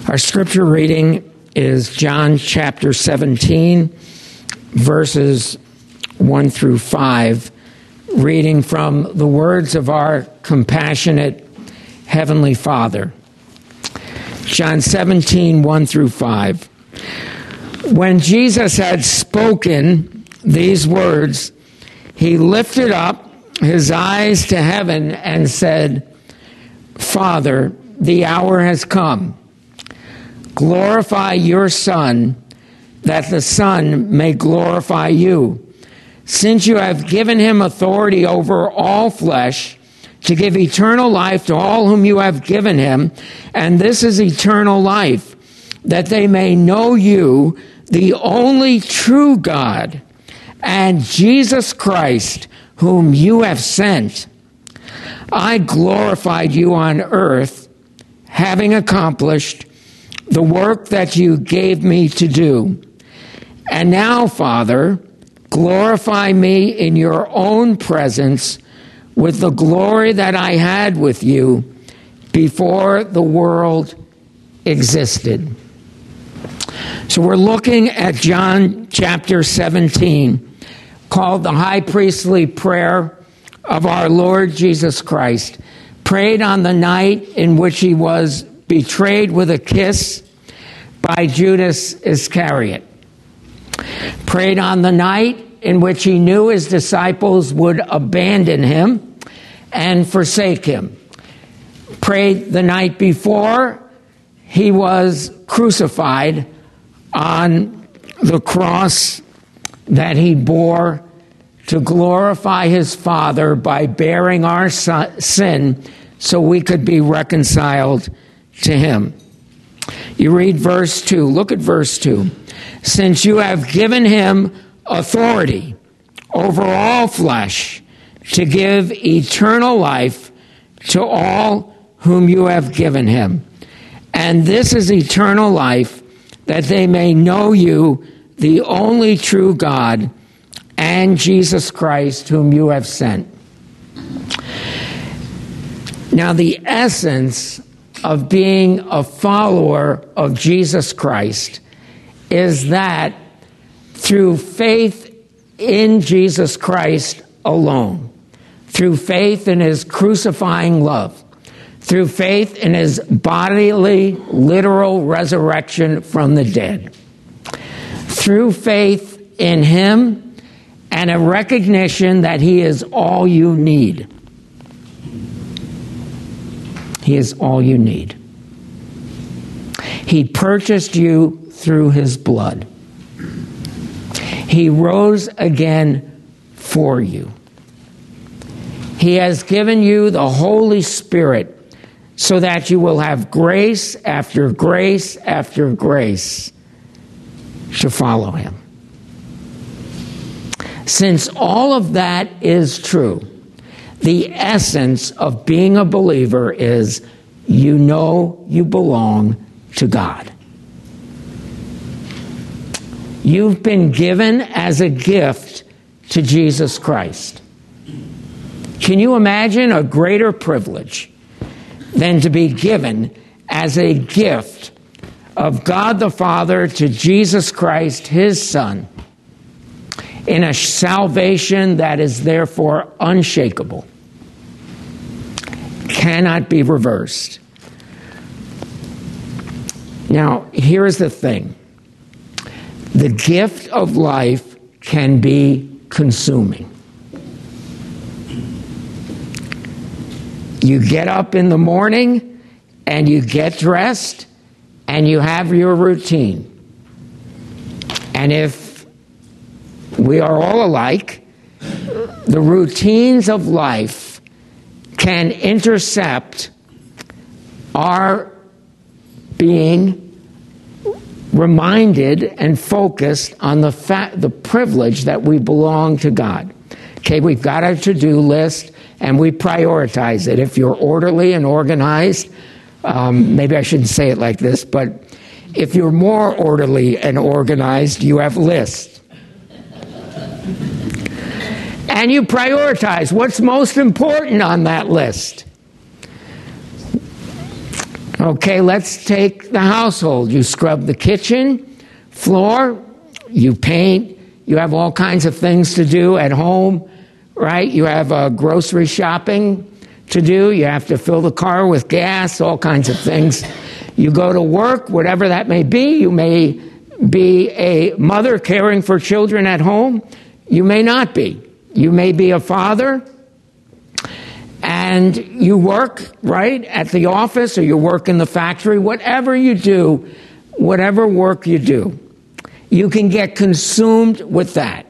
Our scripture reading is John chapter 17, verses 1 through 5, reading from the words of our compassionate Heavenly Father. John 17, 1 through 5. When Jesus had spoken these words, he lifted up his eyes to heaven and said, Father, the hour has come. Glorify your Son, that the Son may glorify you, since you have given him authority over all flesh, to give eternal life to all whom you have given him. And this is eternal life, that they may know you, the only true God, and Jesus Christ, whom you have sent. I glorified you on earth, having accomplished the work that you gave me to do. And now, Father, glorify me in your own presence with the glory that I had with you before the world existed. So we're looking at John chapter 17, called the High Priestly Prayer of our Lord Jesus Christ, prayed on the night in which he was betrayed with a kiss by Judas Iscariot. Prayed on the night in which he knew his disciples would abandon him and forsake him. Prayed the night before he was crucified on the cross that he bore to glorify his Father by bearing our sin so we could be reconciled to him. You read verse 2. Look at verse 2. Since you have given him authority over all flesh to give eternal life to all whom you have given him. And this is eternal life, that they may know you, the only true God, and Jesus Christ, whom you have sent. Now, the essence of being a follower of Jesus Christ is that through faith in Jesus Christ alone, through faith in his crucifying love, through faith in his bodily, literal resurrection from the dead, through faith in him and a recognition that he is all you need. He is all you need. He purchased you through his blood. He rose again for you. He has given you the Holy Spirit so that you will have grace after grace after grace to follow him. Since all of that is true, the essence of being a believer is you know you belong to God. You've been given as a gift to Jesus Christ. Can you imagine a greater privilege than to be given as a gift of God the Father to Jesus Christ, his Son, in a salvation that is therefore unshakable, cannot be reversed? Now, here's the thing. The gift of life can be consuming. You get up in the morning and you get dressed and you have your routine. And if we are all alike, the routines of life can intercept our being reminded and focused on the privilege that we belong to God. Okay, we've got a to-do list and we prioritize it. If you're orderly and organized, maybe I shouldn't say it like this, but if you're more orderly and organized, you have lists. And you prioritize what's most important on that list. Okay, let's take the household. You scrub the kitchen floor, you paint, you have all kinds of things to do at home, right? You have grocery shopping to do. You have to fill the car with gas, all kinds of things. You go to work, whatever that may be. You may be a mother caring for children at home. You may not be. You may be a father, and you work, right, at the office, or you work in the factory. Whatever you do, whatever work you do, you can get consumed with that,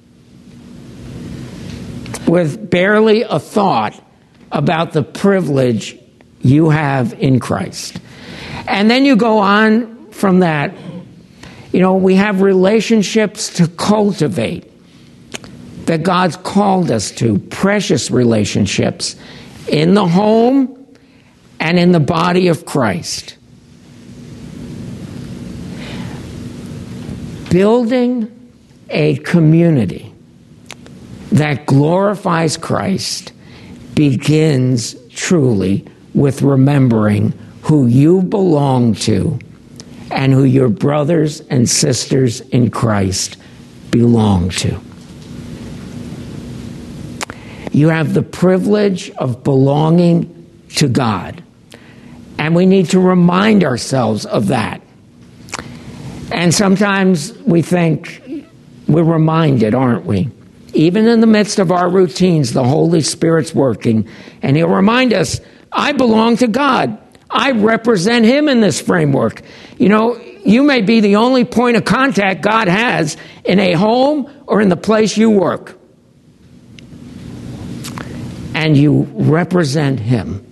with barely a thought about the privilege you have in Christ. And then you go on from that. You know, we have relationships to cultivate that God's called us to, precious relationships in the home and in the body of Christ. Building a community that glorifies Christ begins truly with remembering who you belong to and who your brothers and sisters in Christ belong to. You have the privilege of belonging to God, and we need to remind ourselves of that. And sometimes we think we're reminded, aren't we? Even in the midst of our routines, the Holy Spirit's working, and He'll remind us, I belong to God. I represent Him in this framework. You know, you may be the only point of contact God has in a home or in the place you work. And you represent Him.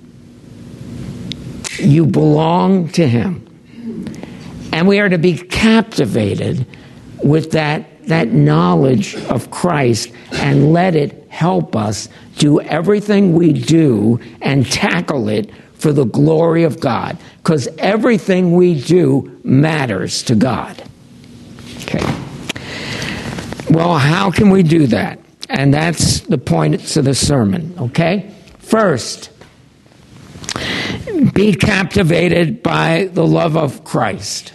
You belong to Him. And we are to be captivated with that knowledge of Christ and let it help us do everything we do and tackle it for the glory of God. Because everything we do matters to God. Okay. Well, how can we do that? And that's the point of the sermon, okay? First, be captivated by the love of Christ.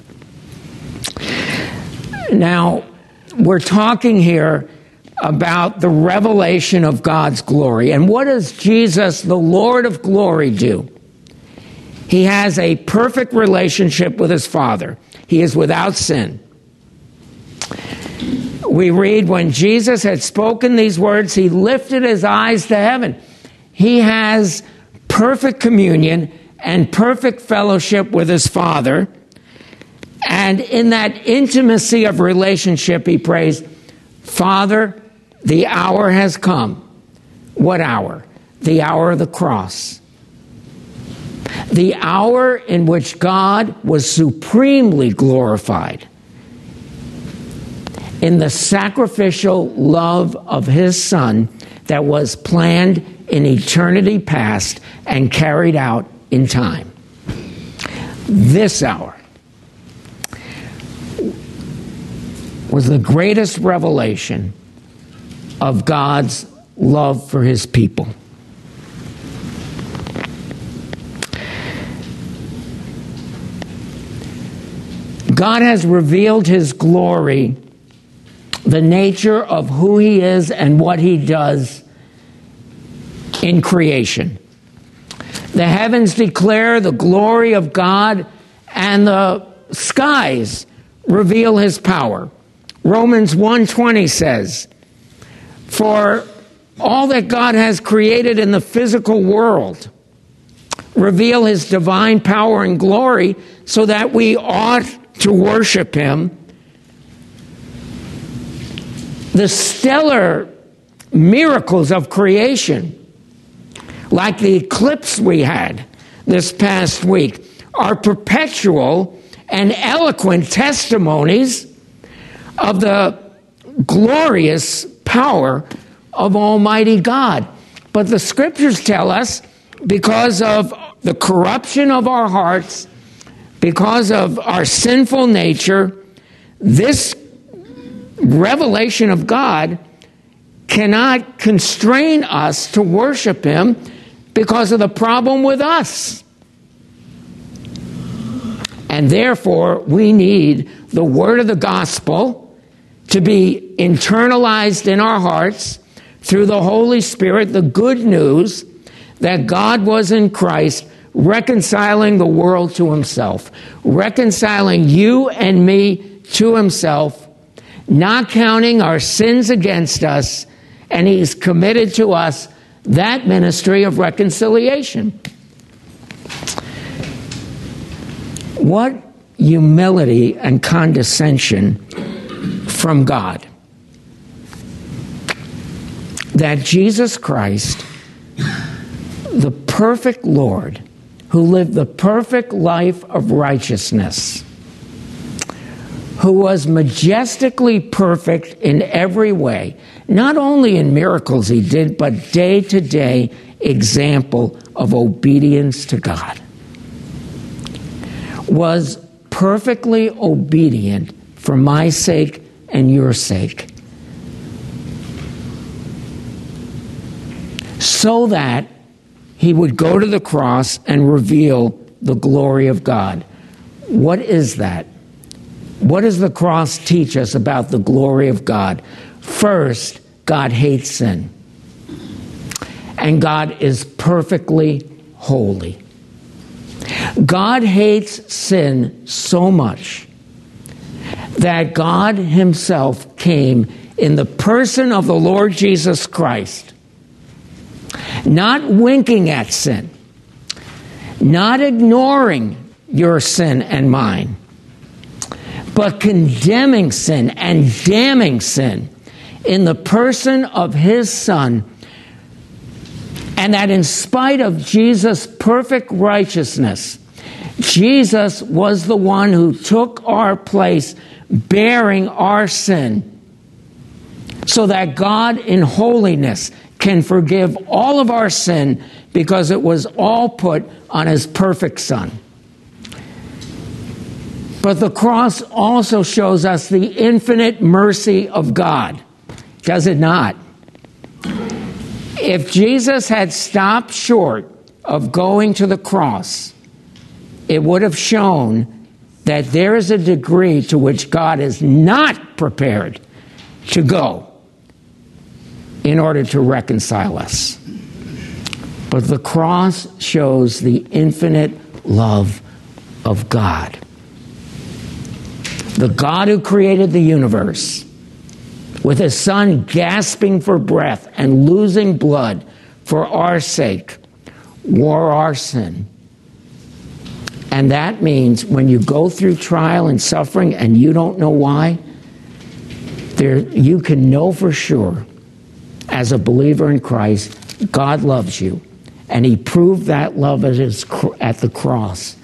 Now, we're talking here about the revelation of God's glory. And what does Jesus, the Lord of glory, do? He has a perfect relationship with His Father. He is without sin. We read, when Jesus had spoken these words, He lifted His eyes to heaven. He has perfect communion and perfect fellowship with His Father. And in that intimacy of relationship, He prays, Father, the hour has come. What hour? The hour of the cross. The hour in which God was supremely glorified in the sacrificial love of His Son that was planned in eternity past and carried out in time. This hour was the greatest revelation of God's love for His people. God has revealed His glory, the nature of who He is and what He does in creation. The heavens declare the glory of God, and the skies reveal His power. Romans 1:20 says, for all that God has created in the physical world reveal His divine power and glory, so that we ought to worship Him. The stellar miracles of creation, like the eclipse we had this past week, are perpetual and eloquent testimonies of the glorious power of Almighty God. But the Scriptures tell us, because of the corruption of our hearts, because of our sinful nature, this revelation of God cannot constrain us to worship Him because of the problem with us. And therefore, we need the word of the gospel to be internalized in our hearts through the Holy Spirit, the good news that God was in Christ, reconciling the world to himself, reconciling you and me to himself, not counting our sins against us, and he's committed to us that ministry of reconciliation. What humility and condescension from God that Jesus Christ, the perfect Lord, who lived the perfect life of righteousness, who was majestically perfect in every way, not only in miracles he did, but day-to-day example of obedience to God, was perfectly obedient for my sake and your sake, so that he would go to the cross and reveal the glory of God. What is that? What does the cross teach us about the glory of God? First, God hates sin. And God is perfectly holy. God hates sin so much that God himself came in the person of the Lord Jesus Christ, not winking at sin, not ignoring your sin and mine, but condemning sin and damning sin in the person of his Son. And that in spite of Jesus' perfect righteousness, Jesus was the one who took our place, bearing our sin, so that God in holiness can forgive all of our sin, because it was all put on his perfect Son. But the cross also shows us the infinite mercy of God, does it not? If Jesus had stopped short of going to the cross, it would have shown that there is a degree to which God is not prepared to go in order to reconcile us. But the cross shows the infinite love of God. The God who created the universe, with his Son gasping for breath and losing blood for our sake, wore our sin. And that means when you go through trial and suffering and you don't know why, you can know for sure, as a believer in Christ, God loves you. And he proved that love at the cross.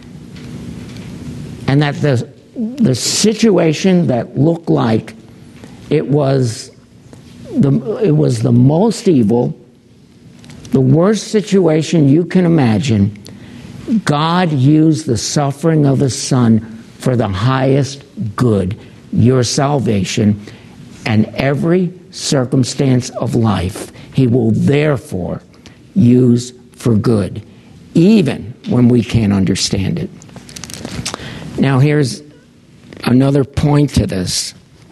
And that the situation that looked like it was the most evil, the worst situation you can imagine, God used the suffering of his Son for the highest good, your salvation, and every circumstance of life he will therefore use for good, even when we can't understand it. Now here's another point to this.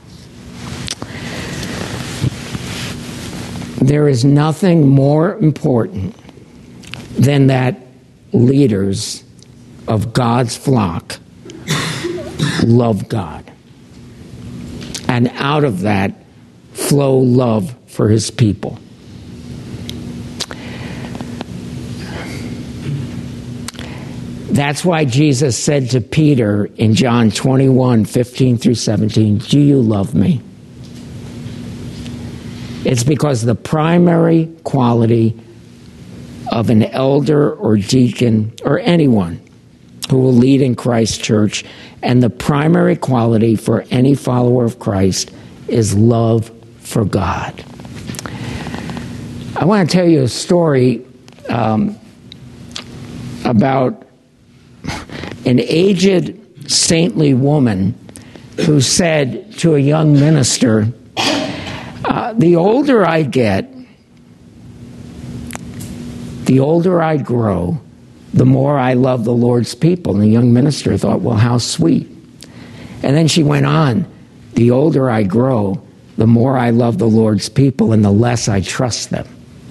There is nothing more important than that leaders of God's flock love God. And out of that flow love for his people. That's why Jesus said to Peter in John 21:15-17, "Do you love me?" It's because the primary quality of an elder or deacon or anyone who will lead in Christ's church, and the primary quality for any follower of Christ, is love for God. I want to tell you a story about an aged saintly woman who said to a young minister, the older I get, the older I grow, the more I love the Lord's people. And the young minister thought, well, how sweet. And then she went on, the older I grow, the more I love the Lord's people and the less I trust them.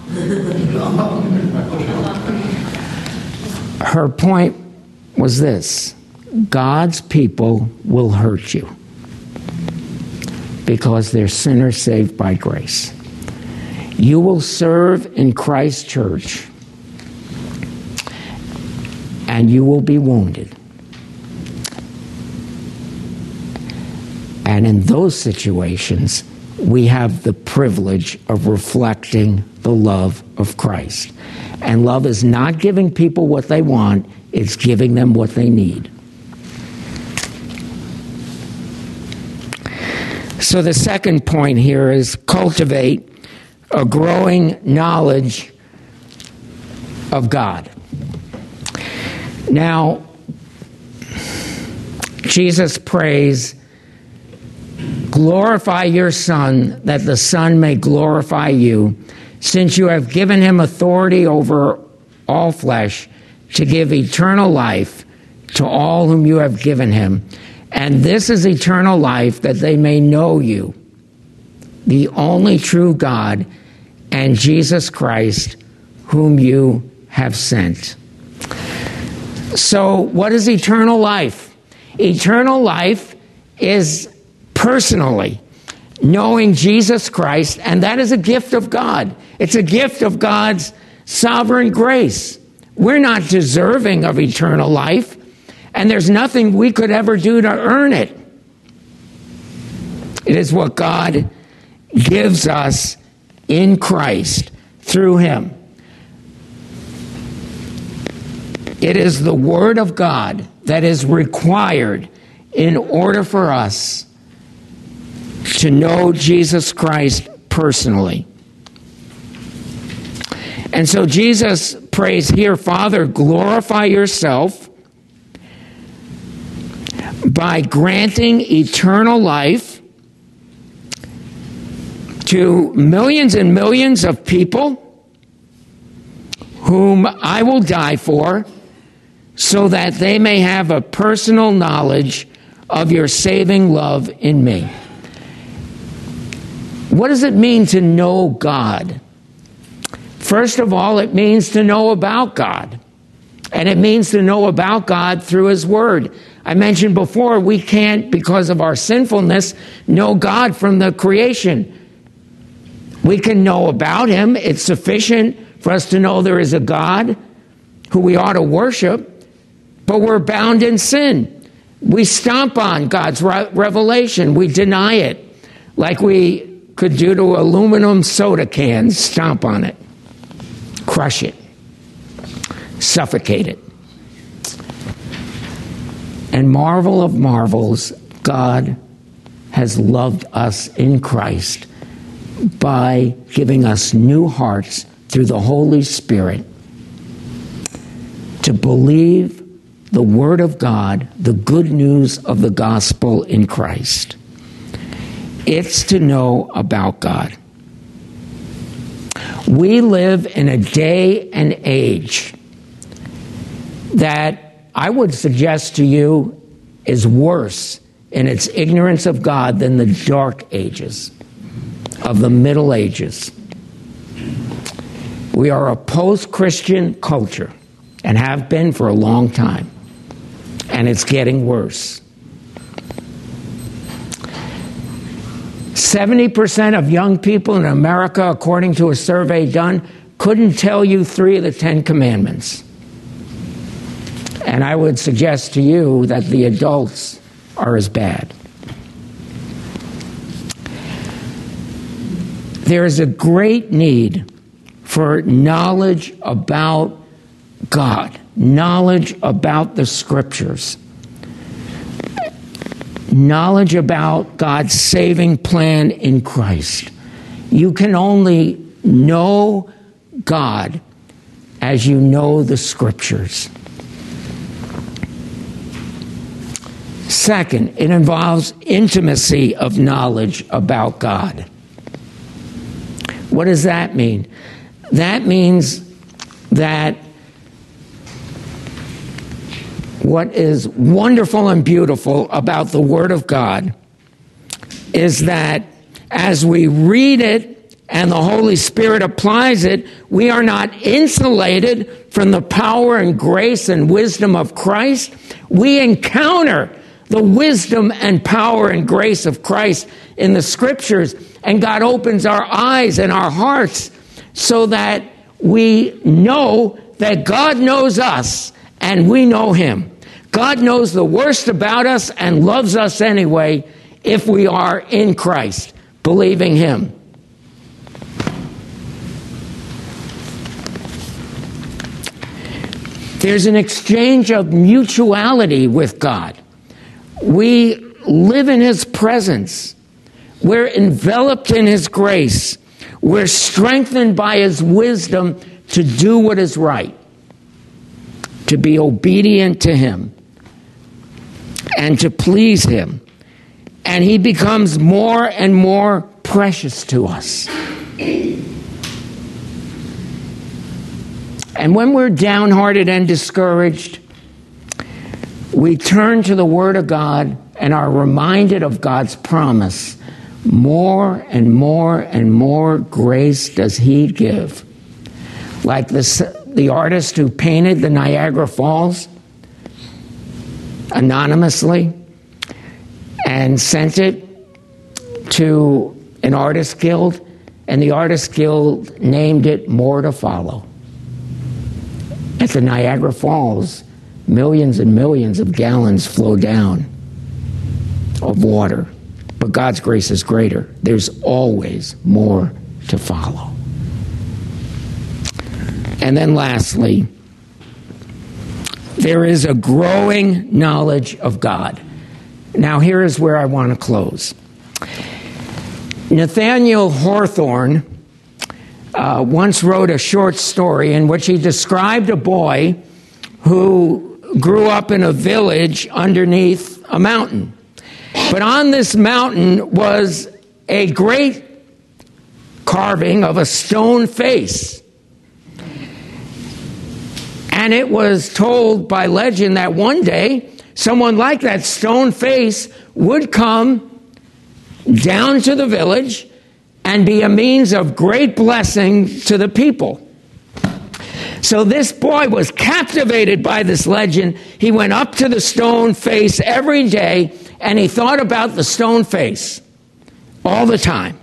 Her point was this: God's people will hurt you because they're sinners saved by grace. You will serve in Christ's church and you will be wounded. And in those situations, we have the privilege of reflecting the love of Christ. And love is not giving people what they want, it's giving them what they need. So the second point here is cultivate a growing knowledge of God. Now, Jesus prays, glorify your Son, that the Son may glorify you, since you have given him authority over all flesh to give eternal life to all whom you have given him. And this is eternal life, that they may know you, the only true God, and Jesus Christ, whom you have sent. So what is eternal life? Eternal life is personally knowing Jesus Christ, and that is a gift of God. It's a gift of God's sovereign grace. We're not deserving of eternal life, and there's nothing we could ever do to earn it. It is what God gives us in Christ through him. It is the Word of God that is required in order for us to know Jesus Christ personally. And so Jesus prays here, Father, glorify yourself by granting eternal life to millions and millions of people whom I will die for, so that they may have a personal knowledge of your saving love in me. What does it mean to know God? First of all, it means to know about God. And it means to know about God through his word. I mentioned before, we can't, because of our sinfulness, know God from the creation. We can know about him. It's sufficient for us to know there is a God who we ought to worship, but we're bound in sin. We stomp on God's revelation. We deny it, like we could do to aluminum soda cans. Stomp on it, crush it, suffocate it. And marvel of marvels, God has loved us in Christ by giving us new hearts through the Holy Spirit to believe the Word of God, the good news of the gospel in Christ. It's to know about God. We live in a day and age that I would suggest to you is worse in its ignorance of God than the dark ages of the Middle Ages. We are a post-Christian culture and have been for a long time, and it's getting worse. 70% of young people in America, according to a survey done, couldn't tell you 3 of the 10 commandments. And I would suggest to you that the adults are as bad. There is a great need for knowledge about God, knowledge about the Scriptures, knowledge about God's saving plan in Christ. You can only know God as you know the Scriptures. Second, it involves intimacy of knowledge about God. What does that mean? That means that what is wonderful and beautiful about the Word of God is that as we read it and the Holy Spirit applies it, we are not insulated from the power and grace and wisdom of Christ. We encounter the wisdom and power and grace of Christ in the Scriptures, and God opens our eyes and our hearts so that we know that God knows us and we know Him. God knows the worst about us and loves us anyway if we are in Christ, believing Him. There's an exchange of mutuality with God. We live in His presence. We're enveloped in His grace. We're strengthened by His wisdom to do what is right, to be obedient to Him, and to please Him. And He becomes more and more precious to us. And when we're downhearted and discouraged, we turn to the Word of God and are reminded of God's promise. More and more and more grace does He give. Like the artist who painted the Niagara Falls anonymously and sent it to an artist guild, and the artist guild named it More to Follow. At the Niagara Falls, millions and millions of gallons flow down of water. But God's grace is greater. There's always more to follow. And then lastly, there is a growing knowledge of God. Now here is where I want to close. Nathaniel Hawthorne once wrote a short story in which he described a boy who grew up in a village underneath a mountain. But on this mountain was a great carving of a stone face. And it was told by legend that one day, someone like that stone face would come down to the village and be a means of great blessing to the people. So this boy was captivated by this legend. He went up to the stone face every day, and he thought about the stone face all the time.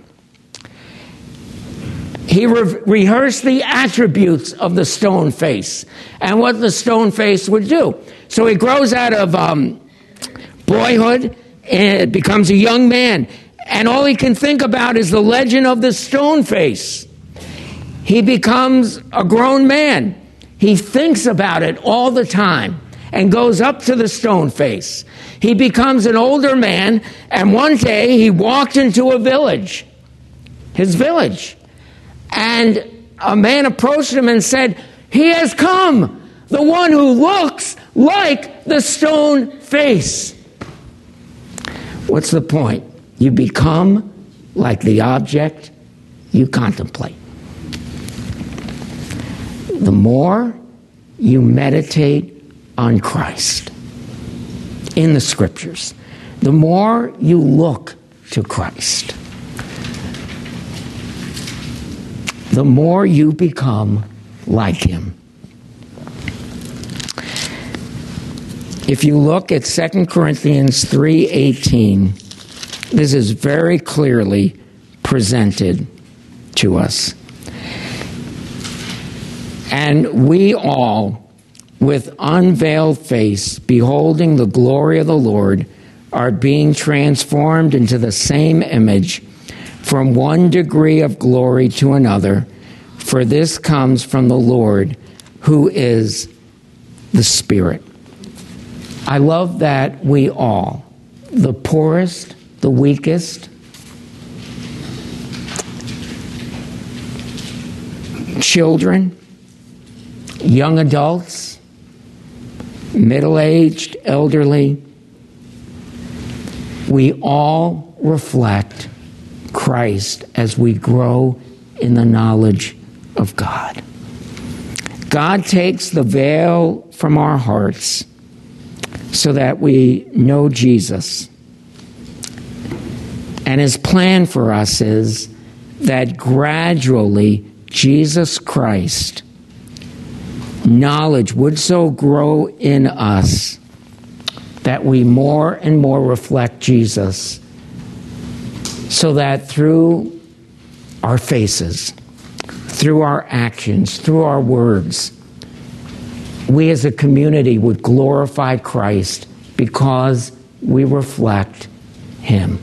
He rehearsed the attributes of the stone face and what the stone face would do. So he grows out of boyhood and becomes a young man. And all he can think about is the legend of the stone face. He becomes a grown man. He thinks about it all the time and goes up to the stone face. He becomes an older man, and one day he walked into a village, his village, and a man approached him and said, "He has come, the one who looks like the stone face." What's the point? You become like the object you contemplate. The more you meditate on Christ in the Scriptures, the more you look to Christ, the more you become like Him. If you look at 2 Corinthians 3:18, this is very clearly presented to us. And we all, with unveiled face, beholding the glory of the Lord, are being transformed into the same image from one degree of glory to another, for this comes from the Lord, who is the Spirit. I love that we all, the poorest, the weakest, children, young adults, middle-aged, elderly, we all reflect Christ as we grow in the knowledge of God. God takes the veil from our hearts so that we know Jesus. And his plan for us is that gradually Jesus Christ, knowledge would so grow in us that we more and more reflect Jesus, so that through our faces, through our actions, through our words, we as a community would glorify Christ because we reflect him.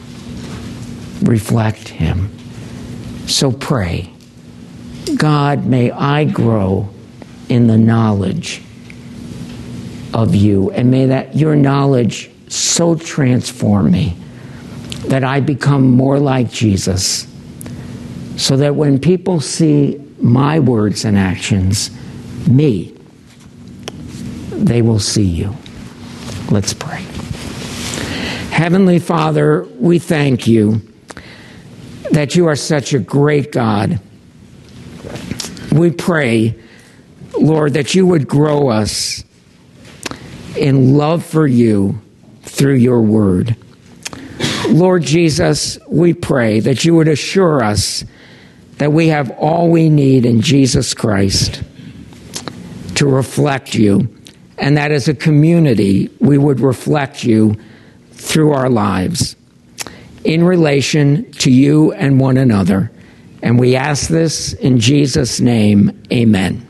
Reflect him. So pray, God, may I grow in the knowledge of you, and may that your knowledge so transform me that I become more like Jesus, so that when people see my words and actions, me, they will see you. Let's pray. Heavenly Father, we thank you that you are such a great God. We pray, Lord, that you would grow us in love for you through your word. Lord Jesus, we pray that you would assure us that we have all we need in Jesus Christ to reflect you, and that as a community we would reflect you through our lives in relation to you and one another. And we ask this in Jesus' name, amen.